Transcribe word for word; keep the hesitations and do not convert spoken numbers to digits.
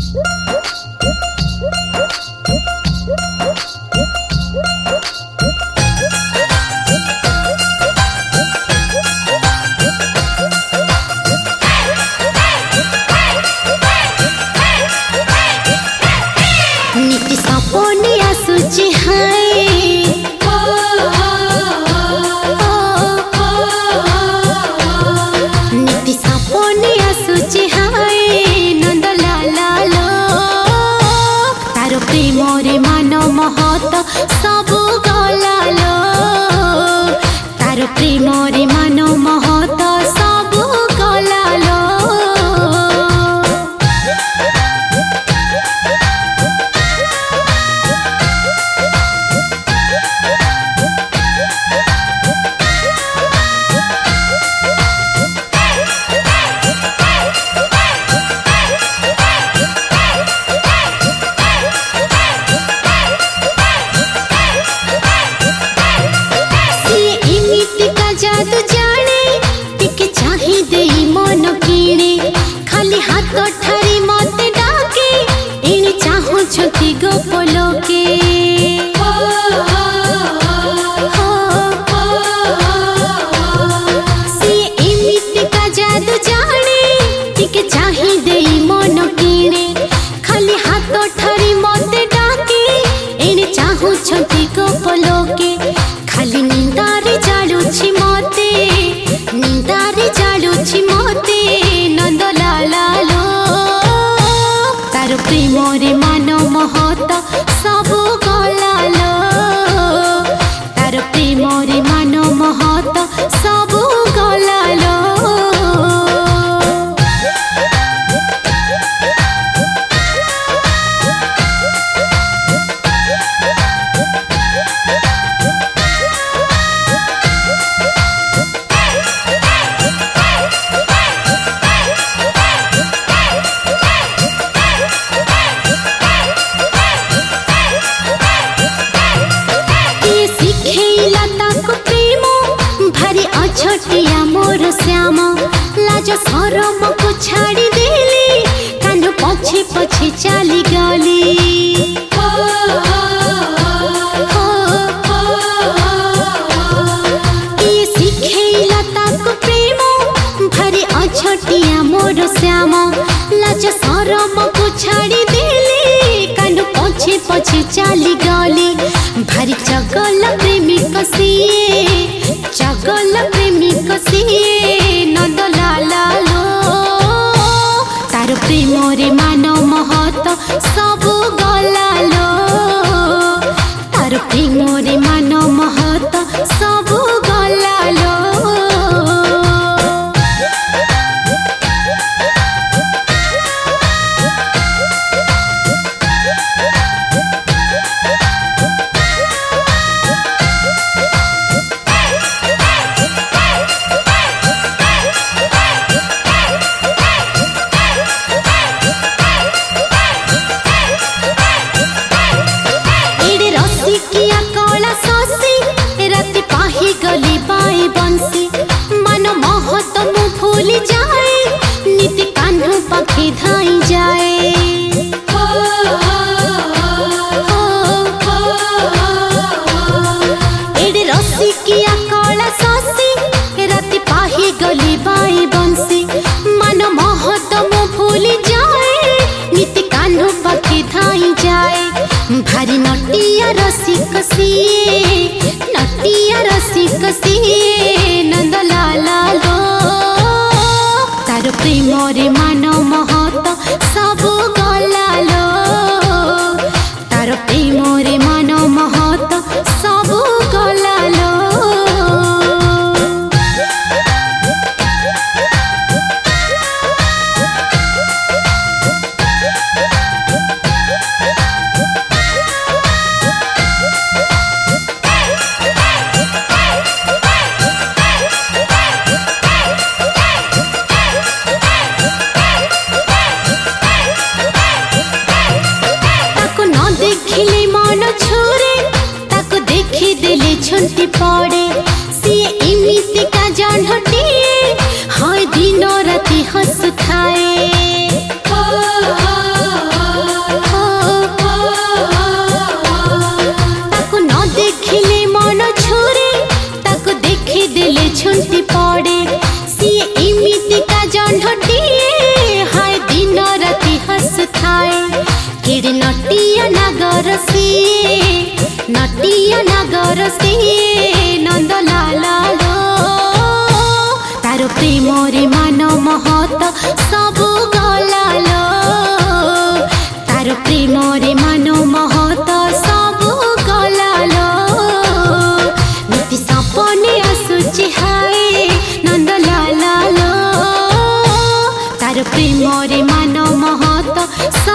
नीति सपने आसुची हाय नीति सपने आसुची हाय नंद लाला लो तार प्रेम रे मान महत सब गला लो तार प्रेम रे मान महत सब गला लो जादू जाने टिके चाहे दे मन किणे खाली हाथ ठारी मते डाके एने चाहू छती गोपलो के सी एमिति का जादू जाने टिके चाहे दे मन किणे खाली हाथ ठारी मते डाके एने चाहू छती गोपलो के खाली निंदारे जालुछि मते निंदारे जालुछि मते नंद लाला लो तार प्रेम रे मान महत सब गला लो तार प्रेम रे मान महत सब गला लो छटिया मोर श्याम लाज शरम को छाड़ी देली कान पछे पछे चली गली ये सिखेला ताको प्रेम भारी अछटिया मोर श्याम लाज शरम को छाड़ी देली कान पछे पछे चली गली भारी चगल प्रेमिक सिए चगल प्रेमिक सिए नंद लाला लो तार प्रेम रे मान महत सब गला लो तार प्रेम रे मान महत सब गला लो गली बाई बंसी मन महत मु भूली जाए नीति कान्हू पखे धाई जाए एडे रसी किया कला ससी राति पाही गली बाई बंसी मन महत मु भूली जाए नीति कान्हू पखे धाई जाए भारी नटिया रसी कसिए नटिया रसी कसिए नंद लाला लो तार प्रेम रे मान महत सब गला लो तार प्रेम रे मान महत सब गला लो छुंटी पड़े सी एमिति का जांढटिए हाय दिन राति हंस खाए सिए नटिया नगर सिए नंदलाल लो तार प्रेम रे मान महत सब गला लो तार प्रेम रे मान महत सब गला लो नीति सपने आसुची हाय नंदलाल लो तार प्रेम रे मान महत